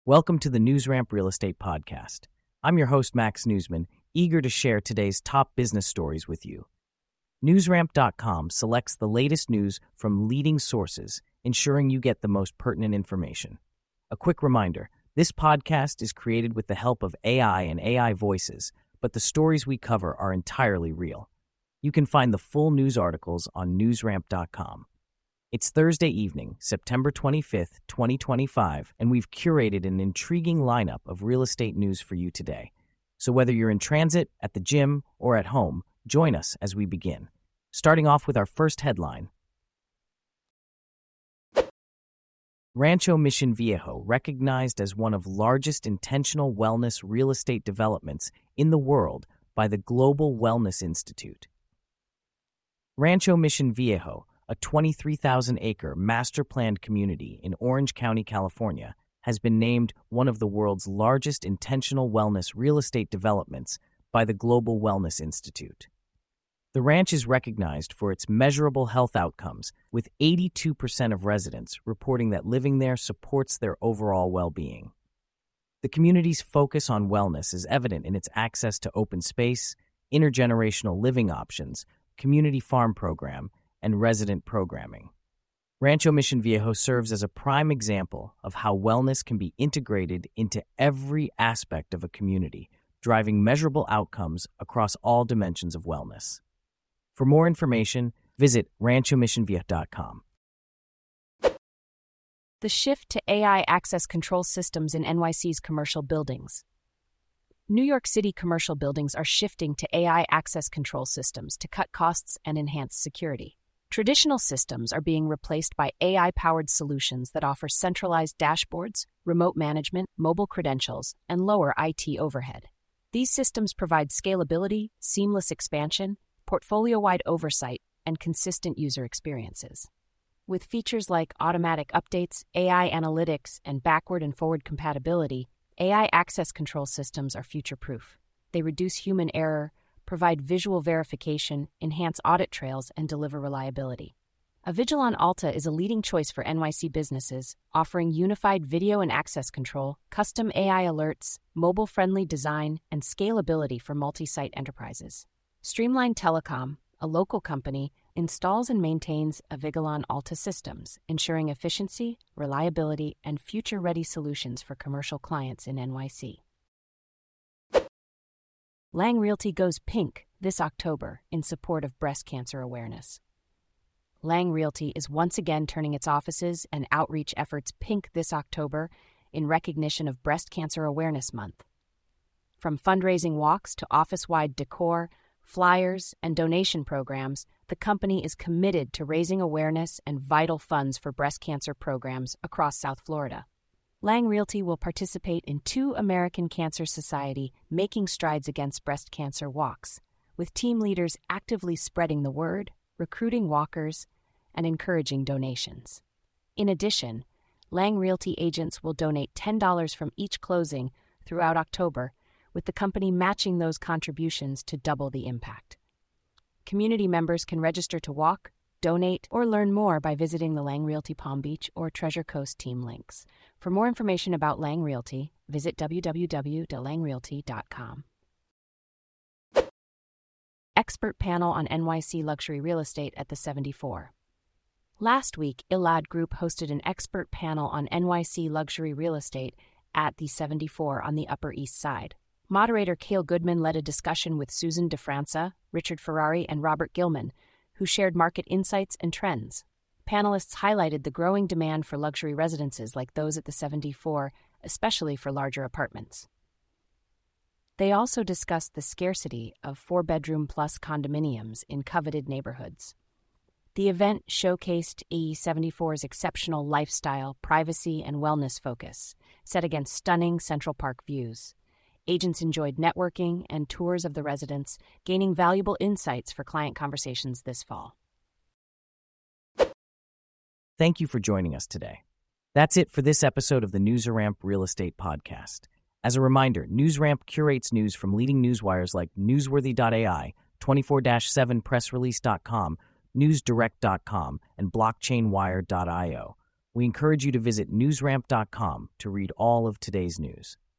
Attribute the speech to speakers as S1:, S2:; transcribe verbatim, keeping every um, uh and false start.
S1: Welcome to the NewsRamp Real Estate Podcast. I'm your host, Max Newsman, eager to share today's top business stories with you. NewsRamp dot com selects the latest news from leading sources, ensuring you get the most pertinent information. A quick reminder, this podcast is created with the help of A I and A I voices, but the stories we cover are entirely real. You can find the full news articles on NewsRamp dot com. It's Thursday evening, September twenty-fifth, twenty twenty-five, and we've curated an intriguing lineup of real estate news for you today. So whether you're in transit, at the gym, or at home, join us as we begin. Starting off with our first headline. Rancho Mission Viejo, recognized as one of the largest intentional wellness real estate developments in the world by the Global Wellness Institute. Rancho Mission Viejo, a twenty-three thousand acre master-planned community in Orange County, California, has been named one of the world's largest intentional wellness real estate developments by the Global Wellness Institute. The ranch is recognized for its measurable health outcomes, with eighty-two percent of residents reporting that living there supports their overall well-being. The community's focus on wellness is evident in its access to open space, intergenerational living options, community farm program, and resident programming. Rancho Mission Viejo serves as a prime example of how wellness can be integrated into every aspect of a community, driving measurable outcomes across all dimensions of wellness. For more information, visit rancho mission viejo dot com.
S2: The shift to A I access control systems in N Y C's commercial buildings. New York City commercial buildings are shifting to A I access control systems to cut costs and enhance security. Traditional systems are being replaced by A I-powered solutions that offer centralized dashboards, remote management, mobile credentials, and lower I T overhead. These systems provide scalability, seamless expansion, portfolio-wide oversight, and consistent user experiences. With features like automatic updates, A I analytics, and backward and forward compatibility, A I access control systems are future-proof. They reduce human error, provide visual verification, enhance audit trails, and deliver reliability. Avigilon Alta is a leading choice for N Y C businesses, offering unified video and access control, custom A I alerts, mobile-friendly design, and scalability for multi-site enterprises. Streamline Telecom, a local company, installs and maintains Avigilon Alta systems, ensuring efficiency, reliability, and future-ready solutions for commercial clients in N Y C. Lang Realty goes pink this October in support of breast cancer awareness. Lang Realty is once again turning its offices and outreach efforts pink this October in recognition of Breast Cancer Awareness Month. From fundraising walks to office-wide decor, flyers, and donation programs, the company is committed to raising awareness and vital funds for breast cancer programs across South Florida. Lang Realty will participate in two American Cancer Society Making Strides Against Breast Cancer walks, with team leaders actively spreading the word, recruiting walkers, and encouraging donations. In addition, Lang Realty agents will donate ten dollars from each closing throughout October, with the company matching those contributions to double the impact. Community members can register to walk, donate, or learn more by visiting the Lang Realty Palm Beach or Treasure Coast team links. For more information about Lang Realty, visit w w w dot lang realty dot com. Expert panel on N Y C luxury real estate at the seventy-four. Last week, Elad Group hosted an expert panel on N Y C luxury real estate at the seventy-four on the Upper East Side. Moderator Cale Goodman led a discussion with Susan DeFranza, Richard Ferrari, and Robert Gilman, who shared market insights and trends. Panelists highlighted the growing demand for luxury residences like those at the seventy-four, especially for larger apartments. They also discussed the scarcity of four-bedroom-plus condominiums in coveted neighborhoods. The event showcased E seventy-four's exceptional lifestyle, privacy, and wellness focus, set against stunning Central Park views. Agents enjoyed networking and tours of the residence, gaining valuable insights for client conversations this fall.
S1: Thank you for joining us today. That's it for this episode of the NewsRamp Real Estate Podcast. As a reminder, NewsRamp curates news from leading newswires like newsworthy dot A I, twenty-four seven press release dot com, news direct dot com, and blockchain wire dot io. We encourage you to visit newsramp dot com to read all of today's news.